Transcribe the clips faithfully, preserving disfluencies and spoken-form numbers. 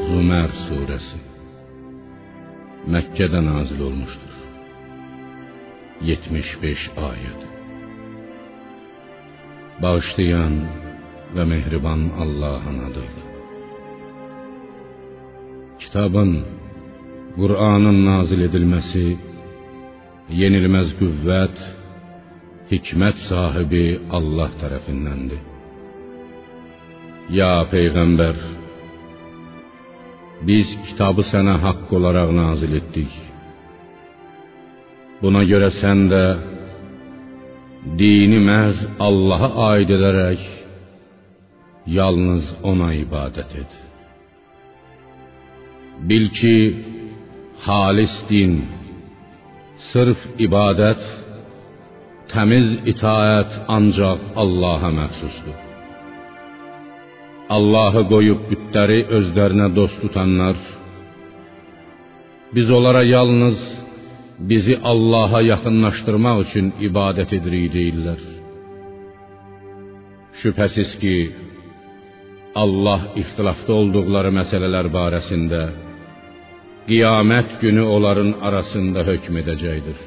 Zümer suresi Mekke'de nazil olmuştur. yetmiş beş ayet. Bağışlayan ve mehriban Allah'ın adıyla. Kitabın, Kur'an'ın nazil edilmesi, yenilmez kuvvet, hikmet sahibi Allah tarafındandır. Ya Peygamber, biz kitabı sana hak olarak nazil ettik. Buna göre sen de dini məhz Allah'a aid ederek yalnız ona ibadet et. Bil ki halis din, sırf ibadet, temiz itaat ancak Allah'a məxsusdur. Allah'ı koyup bütləri özlerine dost tutanlar, biz onlara yalnız bizi Allah'a yakınlaştırmak için ibadet edirik deyirlər. Şüphesiz ki, Allah ixtilafda olduqları məsələlər barəsində qiyamət günü onların arasında hökm edəcəkdir.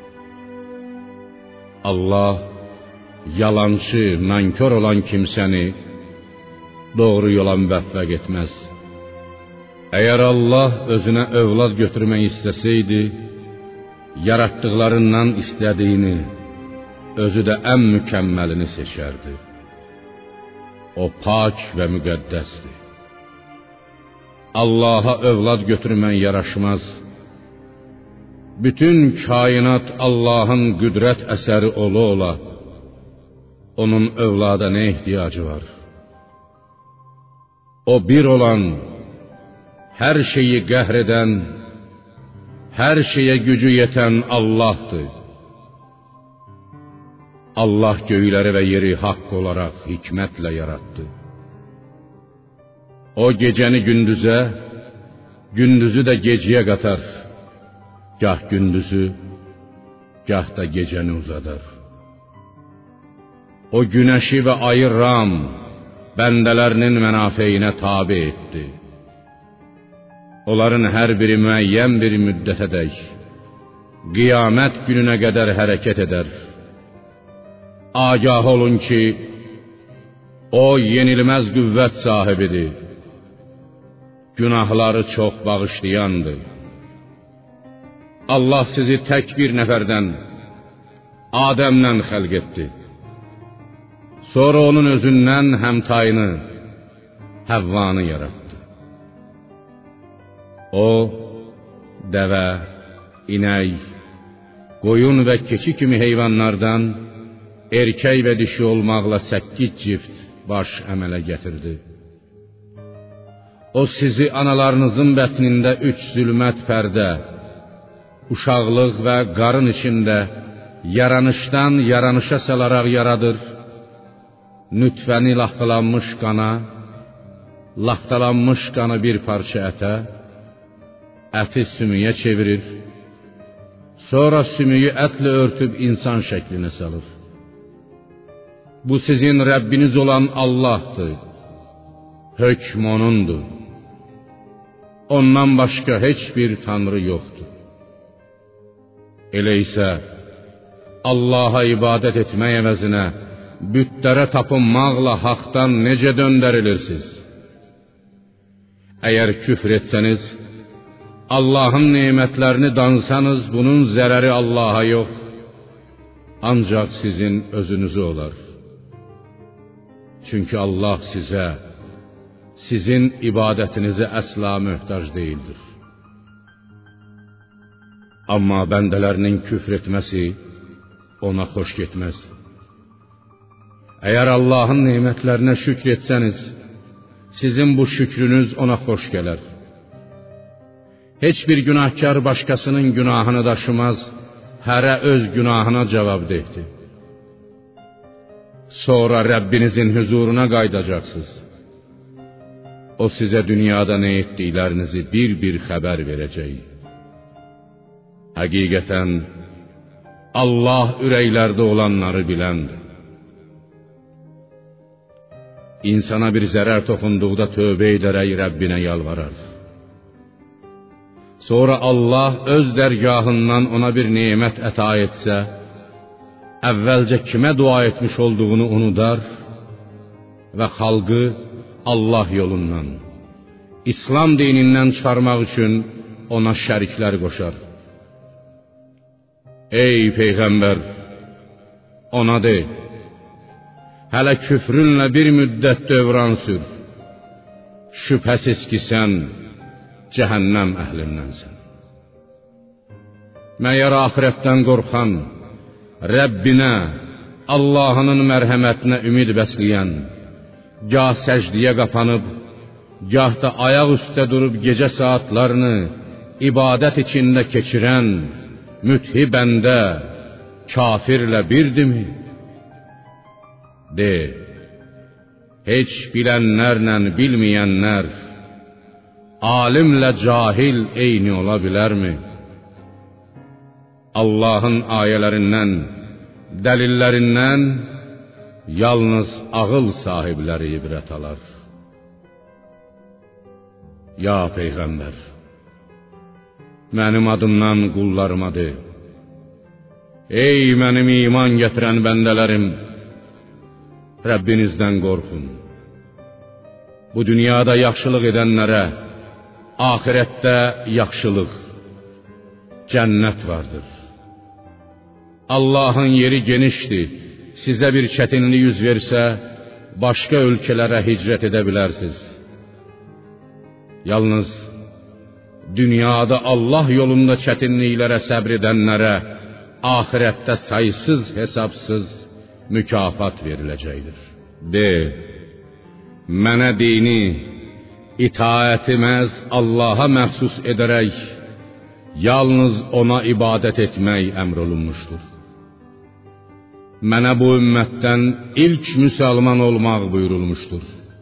Allah yalancı, nankör olan kimsəni doğru yola müvəffəq etməz. Eğer Allah özüne övlad götürmək istəsəydi, yarattıklarından istediğini, özü de en mükemmelini seçerdi. O pak ve müqəddəsdir. Allah'a övlad götürmək yaraşmaz. Bütün kainat Allah'ın qüdrət əsəri ola ola, onun övlada ne ihtiyacı var? O bir olan, her şeyi qəhr edən, her şeye gücü yeten Allah'tır. Allah göyləri ve yeri hak olarak hikmetle yarattı. O geceni gündüze, gündüzü de geceye katar. Gah gündüzü, gah da geceni uzadar. O güneşi ve ayı Ram, bendelerinin menafeine tabi etti. Onların her biri müəyyən bir müddətədək, qiyamət gününe kadar hareket eder. Agah olun ki, o yenilmez qüvvət sahibidir. Günahları çok bağışlayandır. Allah sizi tek bir nəfərdən, Adem'den xəlq etdi. Sonra onun özündən həmtayını, Həvvanı yarattı. O, deve, inek, koyun ve keçi kimi heyvanlardan erkek ve dişi olmakla səkkiz cift baş əmələ getirdi. O sizi analarınızın bətnində üç zülmət pərdə, uşaqlıq ve qarın içinde yaranıştan yaranışa salaraq yaradır. Nütfəni laxtalanmış qana, laxtalanmış qanı bir parça ətə, əti sümüyə çevirir, sonra sümüyü ətlə örtüb insan şəklinə salır. Bu sizin Rəbbiniz olan Allah'tır. Hökm O'nundur. Ondan başka hiçbir tanrı yoktur. Elə isə Allah'a ibadet etmək əvəzinə bütlərə tapınmaqla haqdan necə döndərilirsiniz? Eğer küfr etseniz, Allah'ın nimetlerini dansanız bunun zərəri Allah'a yok, ancak sizin özünüzü olar. Çünkü Allah size, sizin ibadetinize əsla möhtac değildir. Amma bendelerinin küfr etmesi ona hoş getməz. Eğer Allah'ın nimetlerine şükretseniz, sizin bu şükrünüz ona hoş gelir. Hiçbir günahkar başkasının günahını daşımaz, hərə öz günahına cavabdehdi. Sonra Rabbinizin huzuruna qayıdacaqsınız. O size dünyada ne ettiklərinizi bir bir xəbər verəcək. Həqiqətən Allah ürəklərdə olanları biləndir. İnsana bir zarar toxunduqda tövbə edərək Rəbbinə yalvarar. sonra Allah öz dərgahından ona bir nemət əta etsə, əvvəlcə kimə dua etmiş olduğunu unudar və xalqı Allah yolundan, İslam dinindən çıxarmaq üçün ona şəriklər qoşar. Ey Peyğəmbər, ona de, hələ küfrünlə bir müddət dövran sür, şübhəsiz ki sən cəhənnəm əhlindənsən. Məyər axirətdən qorxan, Rəbbinə, Allahının mərhəmətinə ümid bəsləyən, gah səcdiyə qapanıb, gah da ayaq üstə durub gecə saatlarını ibadət içində keçirən müthi bəndə kafirlə birdimi? De, heç bilənlərlə bilməyənlər, alimlə cahil eyni ola bilərmi? Allahın ayələrindən, dəlillərindən yalnız ağıl sahibləri ibrət alar. Ya Peyğəmbər, mənim adımdan qullarıma de, ey mənim iman gətirən bəndələrim, Rəbbinizdən qorxun. Bu dünyada yaxşılıq edənlərə, axirətdə yaxşılıq, cənnət vardır. Allahın yeri genişdir, sizə bir çətinlik yüz versə, başqa ölkələrə hicrət edə bilərsiniz. Yalnız dünyada Allah yolunda çətinliklərə səbr edənlərə, axirətdə sayısız hesabsız mükafat veriləcəkdir. De, mənə dini, itaəti məhz Allaha məxsus edərək, yalnız ona ibadət etmək əmr olunmuşdur. Mənə bu ümmətdən ilk müsəlman olmaq buyurulmuşdur.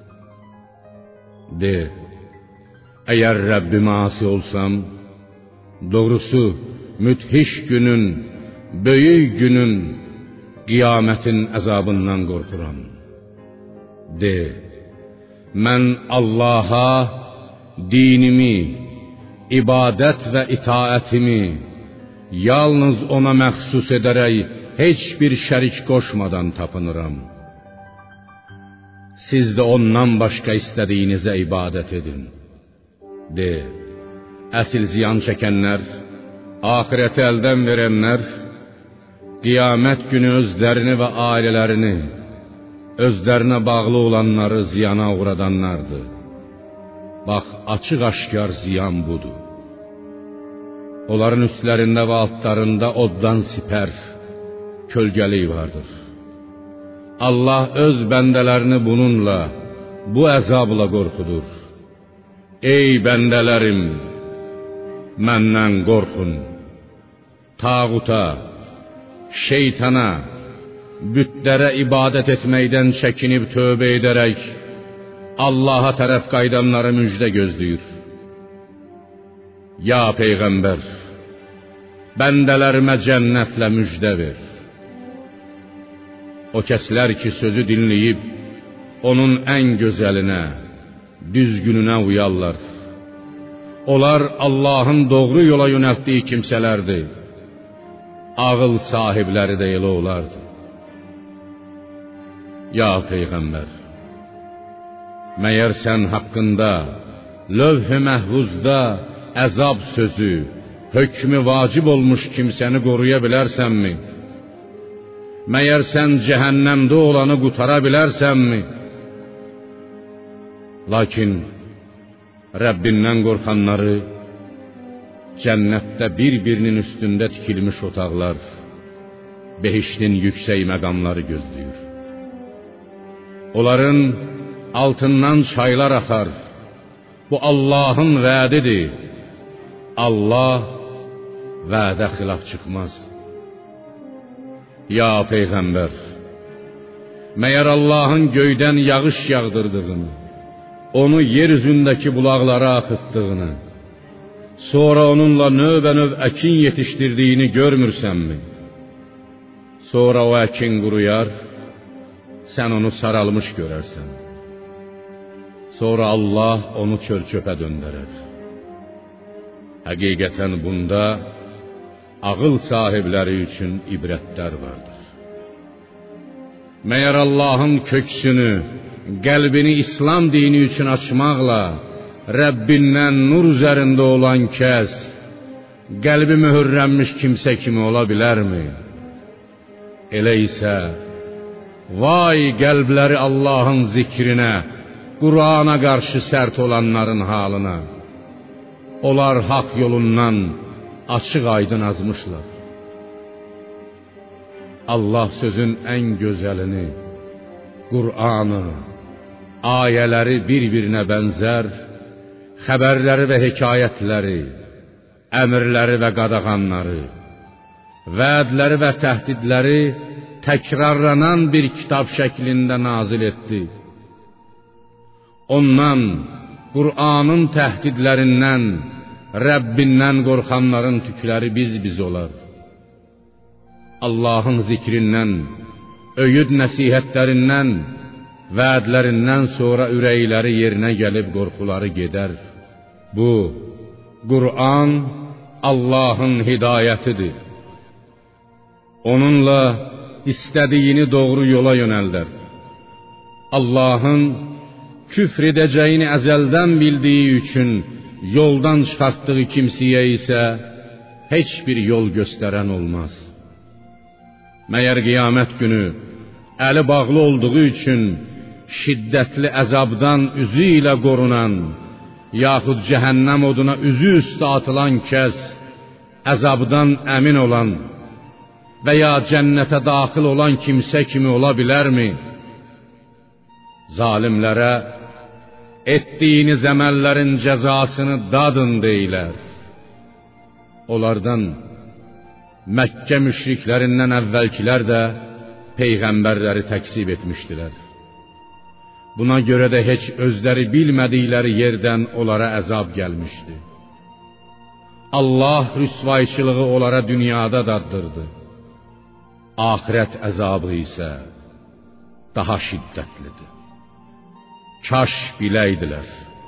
De, əgər Rəbbimə asi olsam, doğrusu müthiş günün, böyük günün, qiyamətin əzabından qorxuram. De, mən Allaha dinimi, ibadət və itaətimi yalnız ona məxsus edərək heç bir şərik qoşmadan tapınıram. Siz də ondan başqa istədiyinizə ibadət edin. De, əsil ziyan çəkənlər, axirəti əldən verənlər, qiyamət günü özlərini və ailələrini, özlərinə bağlı olanları ziyana uğradanlardır. Bax, açıq-aşkar ziyan budur. Onların üstlərində və altlarında oddan sipər, kölgəlik vardır. Allah öz bəndələrini bununla, bu əzabla qorxudur. Ey bəndələrim, məndən qorxun. Tağuta, şeytana, bütlərə ibadət etməkdən çəkinib tövbə edərək, Allaha tərəf qaydanları müjdə gözləyir. Ya Peyğəmbər, bəndələrimə cənnətlə müjdə ver. O kəslər ki, sözü dinləyib, onun ən gözəlinə, düzgününə uyarlar. Onlar Allahın doğru yola yönəltdiyi kimsələrdir. Ağıl sahibləri də elə olardı. Ya Peyğəmbər, məyər sən haqqında lövh-i məhvuzda əzab sözü, hökmü vacib olmuş kimsəni qoruya bilərsənmi? Məyər sən cəhənnəmdə olanı qutara bilərsənmi? Lakin Rəbbindən qorxanları cənnətdə bir-birinin üstündə tikilmiş otaqlar, behiştin yüksək məqamları gözləyir. Onların altından çaylar axar. Bu Allahın vədidir. Allah vədə xilaf çıxmaz. Ya Peyğəmbər, məyər Allahın göydən yağış yağdırdığını, onu yer üzündəki bulaqlara axıtdığını, sonra onunla növbə-növ əkin yetişdirdiyini görmürsənmi? Sonra o əkin quruyar, sən onu saralmış görərsən. Sonra Allah onu çör-çöpə döndərər. Həqiqətən bunda ağıl sahibləri üçün ibrətlər vardır. Məyər Allahın köksünü, qəlbini İslam dini üçün açmaqla Rəbbindən nur üzərində olan kəs qəlbi möhürlənmiş kimsə kimi ola bilərmi? Elə isə vay qəlbləri Allahın zikrinə, Qur'ana qarşı sərt olanların halına. Onlar haqq yolundan açıq aydın azmışlar. Allah sözün ən gözəlini, Qur'anı, ayələri bir-birinə bənzər, xəbərləri və hekayətləri, əmrləri və qadağanları, vədləri və təhdidləri təkrarlanan bir kitab şəklində nazil etdi. Ondan, Qur'anın təhdidlərindən, Rəbbindən qorxanların tükləri biz-biz olar. Allahın zikrindən, öyüd nəsihətlərindən, vədlərindən sonra ürəkləri yerinə gəlib qorxuları gedər. Bu, Qur'an Allahın hidayətidir. Onunla istədiyini doğru yola yönəldər. Allahın küfr edəcəyini əzəldən bildiyi üçün yoldan çıxartdığı kimsəyə isə heç bir yol göstərən olmaz. Məyər qiyamət günü əli bağlı olduğu üçün şiddətli əzabdan üzü ilə qorunan, yaxud cəhənnəm oduna üzü üstə atılan kəs əzabdan əmin olan və ya cənnətə daxil olan kimsə kimi ola bilərmi? Zalimlərə etdiyiniz əməllərin cəzasını dadın deyilər. Onlardan Məkkə müşriklərindən əvvəlkilər də peyğəmbərləri təksib etmişdilər. Buna görə də heç özləri bilmədikləri yerdən onlara əzab gəlmişdi. Allah rüsvayçılığı onlara dünyada daddırdı. Axirət əzabı isə daha şiddətlidir. Kaş biləydilər.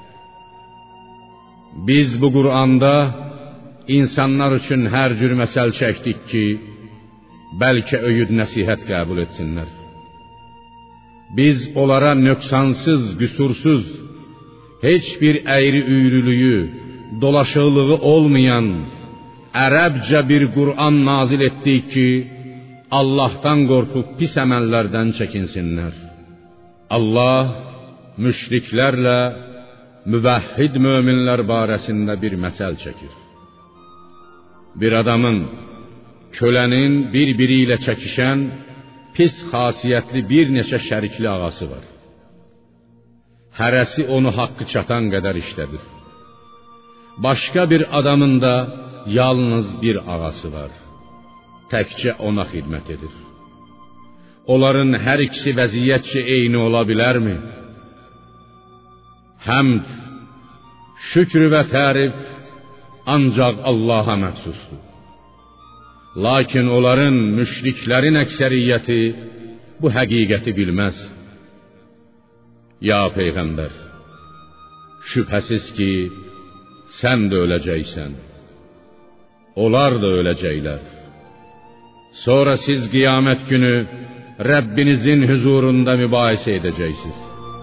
Biz bu Qur'anda insanlar üçün hər cür məsəl çəkdik ki, bəlkə öyüd nəsihət qəbul etsinlər. Biz onlara nöqsansız, qüsursuz, heç bir əyri-üyrülüyü, dolaşıqlığı olmayan, ərəbcə bir Qur'an nazil etdik ki, Allahdan qorxub pis əməllərdən çəkinsinlər. Allah müşriklərlə müvəhhid möminlər barəsində bir məsəl çəkir. Bir adamın, kölənin bir-biri ilə çəkişən, pis xasiyyətli bir neçə şərikli ağası var. Hərəsi onu haqqı çatan qədər işlədir. Başqa bir adamın da yalnız bir ağası var. Təkcə ona xidmət edir. Onların hər ikisi vəziyyətcə eyni ola bilərmi? Həmd, şükr və tərif ancaq Allaha məxsusdur. Lakin onların, müşriklərin əksəriyyəti bu həqiqəti bilməz. Ya Peyğəmbər, şübhəsiz ki, sən də öləcəksən. Onlar da öləcəklər. Sonra siz qiyamət günü Rəbbinizin huzurunda mübahisə edəcəksiniz.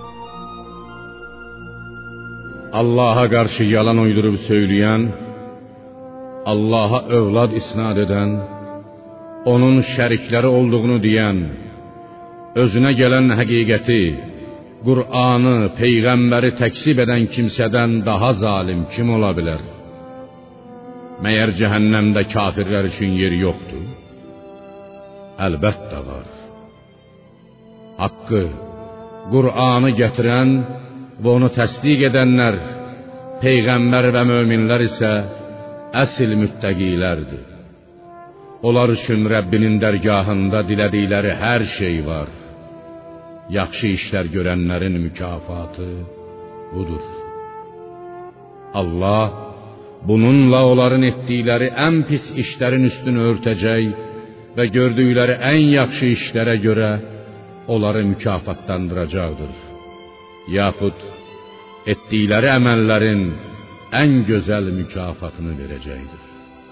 Allaha qarşı yalan uydurub söyləyən, Allaha övlad isnad edən, onun şərikləri olduğunu deyən, özünə gələn həqiqəti, Qur'anı, Peyğəmbəri təksib edən kimsədən daha zalim kim ola bilər? Məyər cəhənnəmdə kafirlər üçün yer yoxdur? Əlbəttə var. Haqqı, Qur'anı gətirən və onu təsdiq edənlər, Peyğəmbər və möminlər isə əsl müttəqilərdir. Onlar üçün Rəbbinin dərgahında dilədikləri hər şey var. Yaxşı işlər görənlərin mükafatı budur. Allah bununla onların etdikləri ən pis işlərin üstünü örtəcək və gördükləri ən yaxşı işlərə görə onları mükafatlandıracaqdır. Yaxud etdikləri əməllərin ən gözəl mükafatını verəcəkdir.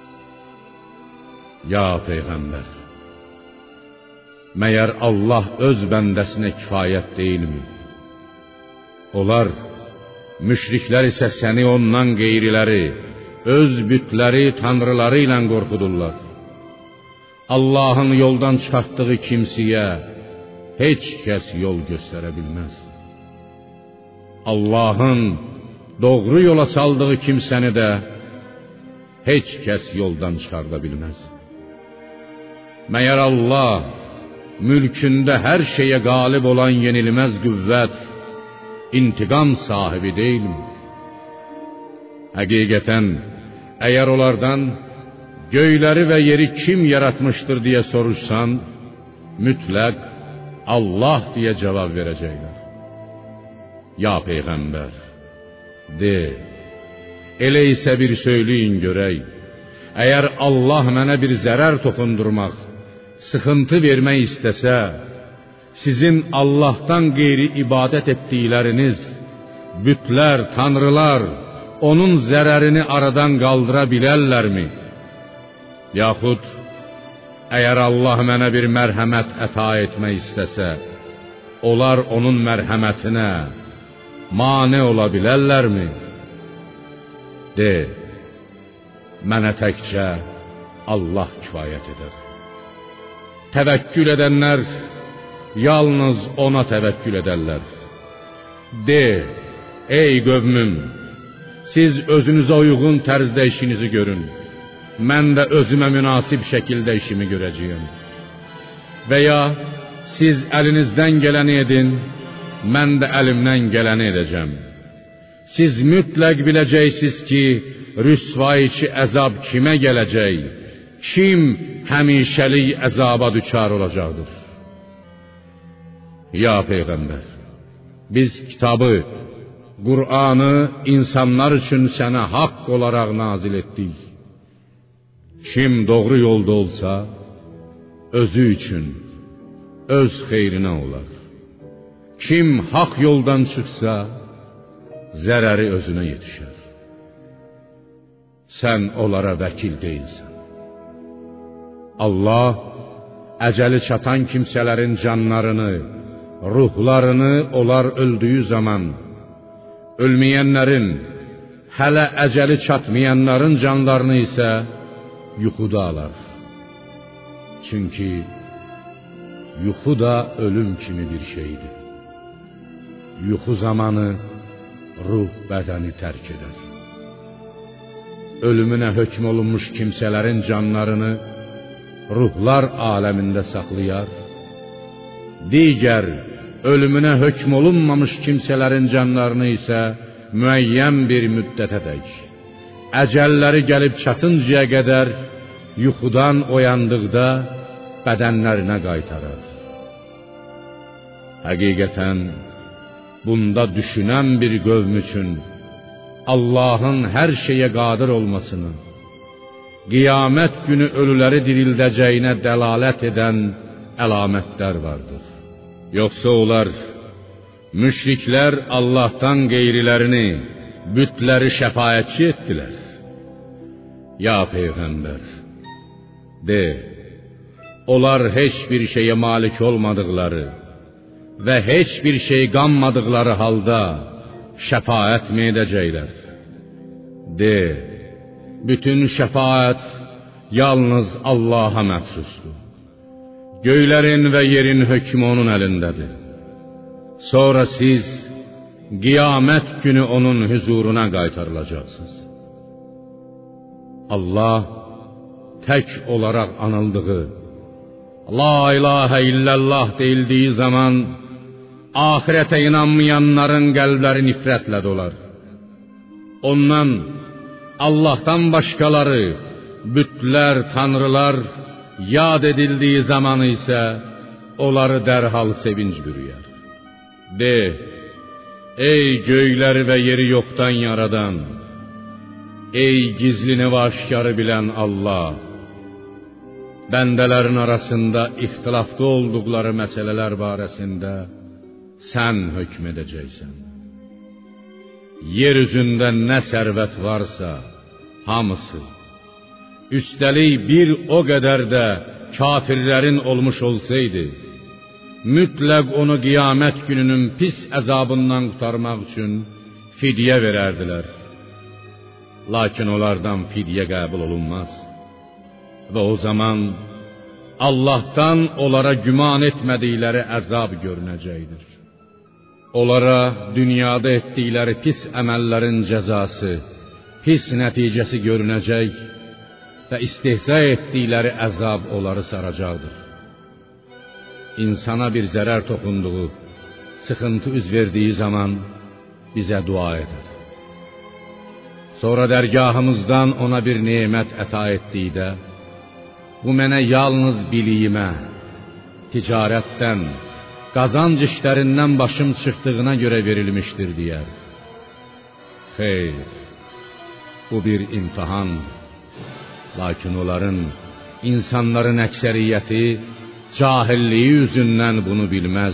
Ya Peyğəmbər, məyər Allah öz bəndəsinə kifayət deyilmi? Onlar, müşriklər isə səni ondan qeyriləri, öz bütləri, tanrıları ilə qorxudurlar. Allahın yoldan çıxartdığı kimsəyə heç kəs yol göstərə bilməz. Allahın doğru yola saldığı kimsəni də heç kəs yoldan çıxarda bilməz. Məyər Allah mülkündə hər şeyə qalib olan yenilməz qüvvət, intiqam sahibi deyilmi? Həqiqətən, əgər onlardan göyləri və yeri kim yaratmışdır deyə soruşsan, mütləq Allah deyə cavab verəcəklər. Ya Peyğəmbər, de, elə isə bir söyləyin görək, əgər Allah mənə bir zərər toxundurmaq, sıxıntı vermək istəsə, sizin Allahdan qeyri ibadət etdikləriniz, bütlər, tanrılar, onun zərərini aradan qaldıra bilərlərmi? Yaxud, əgər Allah mənə bir mərhəmət əta etmək istəsə, onlar onun mərhəmətinə mane ola bilərlərmi? De, mənə təkcə Allah kifayət edər. Təvəkkül edənlər yalnız ona təvəkkül edərlər. De, ey qövmüm, siz özünüzə uyğun tərzdə işinizi görün. Mən də özümə münasib şəkildə işimi görəcəyim. Və ya siz əlinizdən gələni edin, mən də əlimdən gələni edəcəm. Siz mütləq biləcəksiniz ki, rüsvayçı əzab kimə gələcək, kim həmişəlik əzaba düçar olacaqdır. Ya Peyğəmbər, biz kitabı, Qur'anı insanlar üçün sənə haqq olaraq nazil etdik. Kim doğru yolda olsa, özü üçün, öz xeyrinə olar. Kim haqq yoldan çıxsa, zərəri özünə yetişər. Sən onlara vəkil deyilsən. Allah, əcəli çatan kimsələrin canlarını, ruhlarını onlar öldüyü zaman, ölməyənlərin, hələ əcəli çatmayanların canlarını isə yuxuda alar. Çünki yuxu da ölüm kimi bir şeydir. Yuxu zamanı ruh bədəni tərk edər. Ölümünə hökm olunmuş kimsələrin canlarını ruhlar aləmində saxlayar. Digər ölümünə hökm olunmamış kimsələrin canlarını isə müəyyən bir müddətədək, əcəlləri gəlib çatıncaya qədər yuxudan oyandıqda bədənlərinə qaytarar. Həqiqətən, bunda düşünən bir qövm üçün Allahın hər şeyə qadir olmasını, qiyamət günü ölüləri dirildəcəyinə dəlalət edən əlamətlər vardır. Yoxsa onlar, müşriklər Allahdan qeyrilərini, bütləri şəfaətçi etdilər. Ya Peyğəmbər, de, onlar heç bir şeyə malik olmadıqları və heç bir şey qanmadıqları halda şəfaət mi edəcəklər? De, bütün şəfaət yalnız Allaha məxsusdur. Göylərin və yerin hökmü onun əlindədir. Sonra siz qiyamət günü onun huzuruna qaytarılacaqsınız. Allah tək olaraq anıldığı, La ilahə illallah deyildiyi zaman axirətə inanmayanların qəlbləri nifrətlə dolar. Ondan, Allahdan başqaları, bütlər, tanrılar yad edildiyi zamanı isə onları dərhal sevinç bürüyər. De, ey göyləri və yeri yoxdan yaradan, ey gizlini və aşkarı bilən Allah, bəndələrin arasında ixtilafda olduqları məsələlər barəsində sən hökm edəcəksən. yer üzündə nə sərvət varsa, hamısı, üstəlik bir o qədər də kafirlərin olmuş olsaydı, mütləq onu qiyamət gününün pis əzabından qurtarmaq üçün fidyə verərdilər. Lakin onlardan fidyə qəbul olunmaz. Və o zaman Allah'tan onlara güman etmədikləri əzab görünəcəkdir. Onlara dünyada etdikləri pis əməllərin cəzası, pis nəticəsi görünəcək və istehza etdikləri əzab onları saracaqdır. İnsana bir zərər toxunduğu, sıxıntı üz verdiyi zaman bizə dua edər. Sonra dərgahımızdan ona bir nemət əta etdikdə, bu mənə yalnız biliyimə, ticarətdən, qazanc işlərindən başım çıxdığına görə verilmişdir deyər. Xeyr, bu bir imtihan. Lakin onların, insanların əksəriyyəti cahilliyi üzündən bunu bilməz.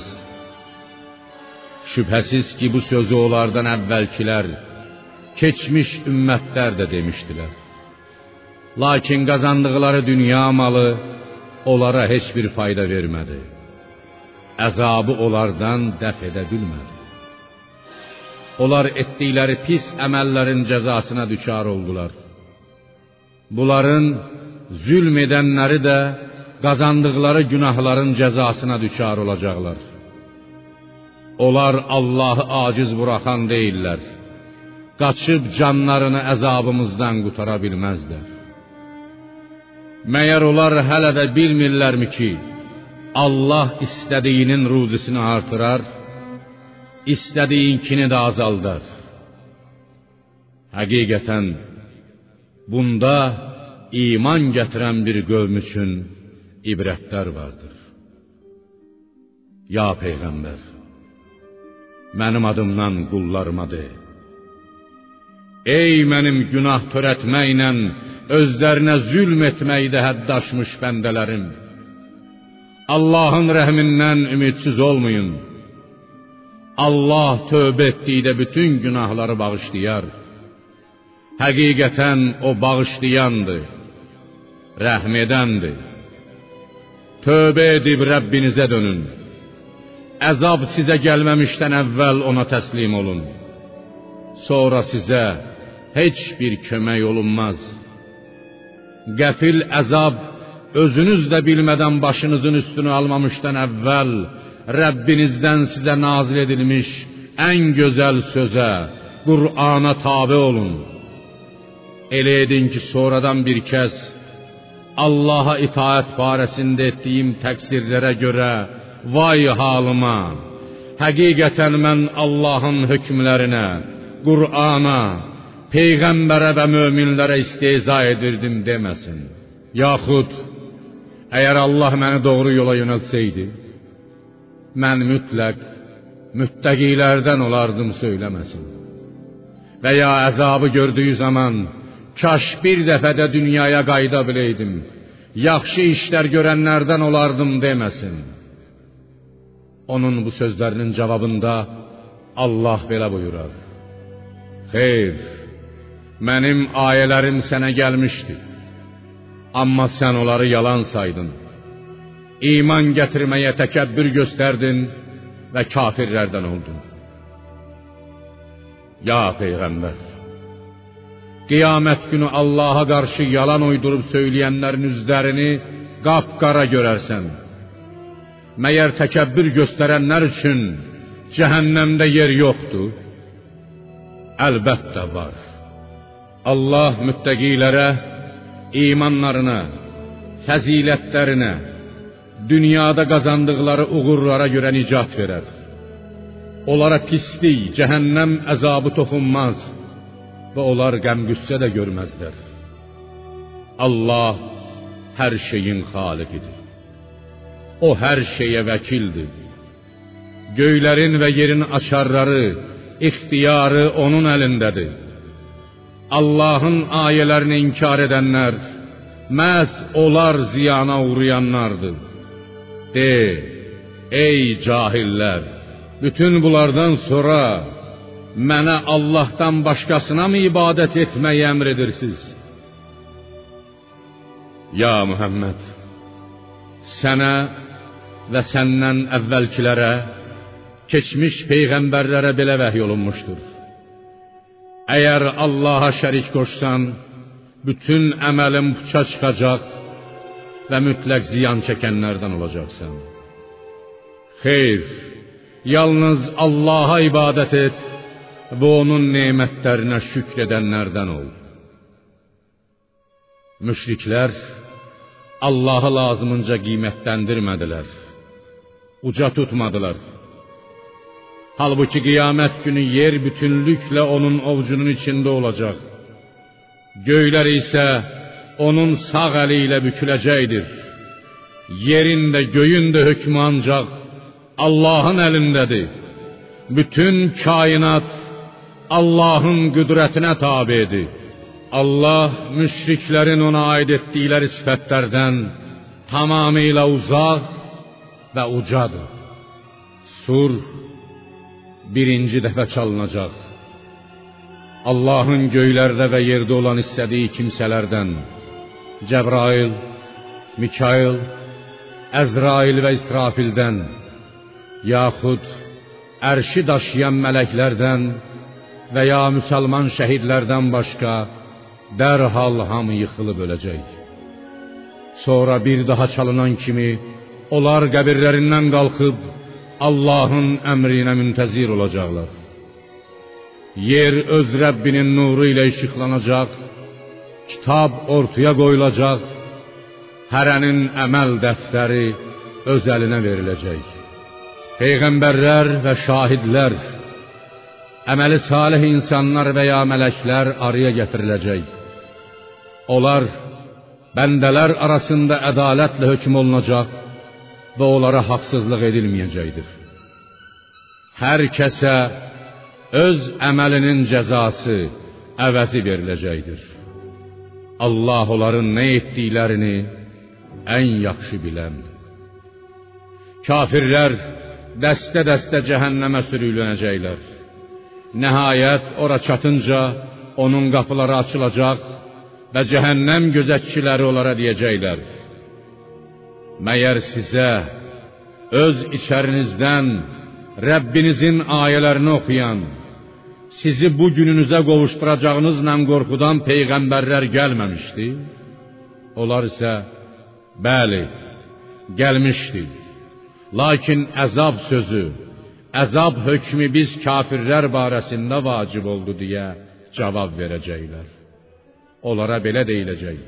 Şübhəsiz ki, bu sözü onlardan əvvəlkilər, keçmiş ümmətlər də demişdilər. Lakin qazandıqları dünya malı onlara heç bir fayda vermədi. Əzabı onlardan dəf edə bilmədi. Onlar etdikləri pis əməllərin cəzasına düçar oldular. Bunların zülm edənləri də qazandıqları günahların cəzasına düçar olacaqlar. Onlar Allahı aciz buraxan deyirlər. Qaçıb canlarını əzabımızdan qutara bilməzlər. Məyər onlar hələ də bilmirlərmi ki, Allah istədiyinin ruzisini artırar, istədiyinkini də azaldar. Həqiqətən, bunda iman gətirən bir qövm üçün ibrətlər vardır. Ya Peyğəmbər, mənim adımdan qullarıma de. Ey mənim günah törətməklə, özlərinə zülm etməkdə hədd aşmış bəndələrim! Allahın rəhmindən ümidsiz olmayın. Allah tövbə etdikdə bütün günahları bağışlayar. Həqiqətən o bağışlayandır, rəhm edəndir. Tövbə edib Rəbbinizə dönün. Əzab sizə gəlməmişdən əvvəl ona təslim olun. Sonra sizə heç bir kömək olunmaz. Qəfil əzab özünüz də bilmədən başınızın üstünü almamışdan əvvəl Rəbbinizdən sizə nazil edilmiş ən gözəl sözə, Qur'ana tabe olun. Elə edin ki, sonradan bir kəs Allaha itaət barəsində etdiyim təqsirlərə görə vay halıma, həqiqətən mən Allahın hökmlərinə, Qur'ana, Peyğəmbərə və möminlərə istehza edirdim deməsin. Yaxud, əgər Allah məni doğru yola yönəltsəydi, mən mütləq müttəqilərdən olardım söyləməsin. Və ya əzabı gördüyü zaman, kaş bir dəfədə dünyaya qayıda biləydim, yaxşı işlər görənlərdən olardım deməsin. Onun bu sözlərinin cavabında Allah belə buyurar: Xeyr, mənim ayələrim sənə gəlmişdi, amma sən onları yalan saydın. İman gətirməyə təkəbbür göstərdin və kafirlərdən oldun. Ya Peyğəmbər, qiyamət günü Allaha qarşı yalan uydurub söyləyənlərin üzlərini qapqara görərsən. Məyər təkəbbür göstərənlər üçün cəhənnəmdə yer yoxdur? Əlbəttə var. Allah müttəqilərə imanlarına, fəzilətlərinə, dünyada qazandıqları uğurlara görə nicat verər. Onlara pislik, cəhənnəm əzabı toxunmaz və onlar qəm-qüssə də görməzlər. Allah hər şeyin xaliqidir. O hər şeyə vəkildir. Göylərin və yerin açarları, ixtiyarı onun əlindədir. Allahın ayələrini inkar edənlər, məhz onlar ziyana uğrayanlardır. De, ey cahillər, bütün bunlardan sonra mənə Allahdan başqasına mı ibadət etməyi əmr edirsiniz? Ya Muhammed, sənə və səndən əvvəlkilərə, keçmiş peyğəmbərlərə belə vəhy olunmuşdur. Əgər Allaha şərik qoşsan, bütün əməlin puça çıxacaq və mütləq ziyan çəkənlərdən olacaqsan. Xeyr, yalnız Allaha ibadət et və onun nemətlərinə şükr edənlərdən ol. Müşriklər Allahı lazımınca qiymətləndirmədilər, uca tutmadılar. Halbuki qiyamət günü yer bütünlüklə onun ovcunun içində olacaq. Göylər isə onun sağ əli ilə büküləcəkdir. Yerin də göyün də hökmü ancaq Allahın əlindədir. Bütün kainat Allahın qüdrətinə tabedir. Allah müşriklərin ona aid etdikləri sifətlərdən tamamilə uzaq və ucadır. Sur birinci dəfə çalınacaq. Allahın göylərdə və yerdə olan istədiyi kimsələrdən, Cəbrail, Mikail, Əzrail və İsrafildən, yaxud ərşi daşıyan mələklərdən və ya müsəlman şəhidlərdən başqa dərhal hamı yıxılıb öləcək. Sonra bir daha çalınan kimi onlar qəbirlərindən qalxıb Allahın əmrinə müntəzir olacaqlar. Yer öz Rəbbinin nuru ilə işıqlanacaq, kitab ortaya qoyulacaq, hərənin əməl dəftəri öz əlinə veriləcək. Peyğəmbərlər və şahidlər, əməli salih insanlar və ya mələklər araya gətiriləcək. Onlar bəndələr arasında ədalətlə hökm olunacaq və onlara haqsızlıq edilməyəcəkdir. Hər kəsə öz əməlinin cəzası, əvəzi veriləcəkdir. Allah onların nə etdiklərini ən yaxşı biləndir. Kafirlər dəstə-dəstə cəhənnəmə sürüklənəcəklər. Nəhayət ora çatınca onun qapıları açılacaq və cəhənnəm gözətçiləri onlara deyəcəklər: məyər sizə öz içərinizdən Rəbbinizin ayələrini oxuyan, sizi bu gününüzə qovuşduracağınızla qorxudan peyğəmbərlər gəlməmişdi? Onlar isə, bəli, gəlmişdi. Lakin əzab sözü, əzab hökmü biz kafirlər barəsində vacib oldu deyə cavab verəcəklər. Onlara belə deyiləcək: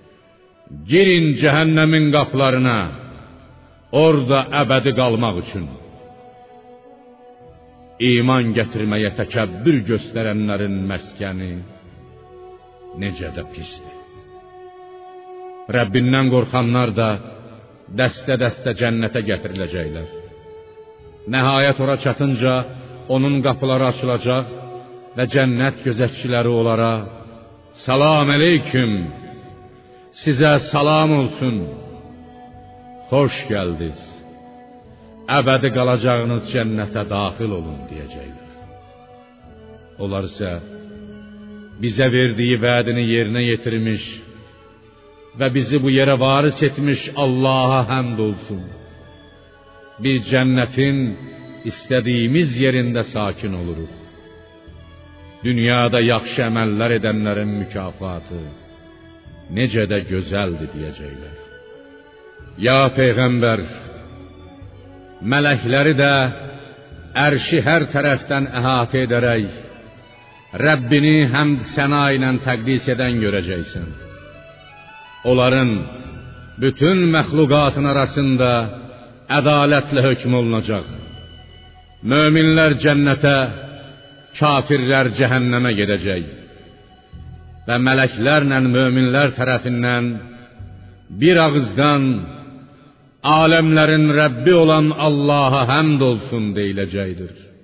girin cəhənnəmin qapılarına, orada əbədi qalmaq üçün. İman gətirməyə təkəbbür göstərənlərin məskəni necə də pisdir. Rəbbindən qorxanlar da dəstə-dəstə cənnətə gətiriləcəklər. Nəhayət ora çatınca onun qapıları açılacaq və cənnət gözətçiləri onlara: salam əleyküm, sizə salam olsun, xoş gəldiniz, əbədi qalacağınız cənnətə daxil olun deyəcəklər. Onlar isə bizə verdiyi vədini yerinə yetirmiş və bizi bu yerə varis etmiş Allaha həmd olsun. Biz cənnətin istədiyimiz yerində sakin oluruq. Dünyada yaxşı əməllər edənlərin mükafatı necə də gözəldir deyəcəklər. Ya Peyğəmbər, mələkləri də ərşi hər tərəfdən əhatə edərək Rəbbini həmd səna ilə təqdis edən görəcəksən. Onların bütün məxluqatın arasında ədalətlə hökm olunacaq. Möminlər cənnətə, kafirlər cəhənnəmə gedəcək. Və mələklərlə möminlər tərəfindən bir ağızdan aləmlərin Rəbbi olan Allaha həmd olsun deyiləcəkdir.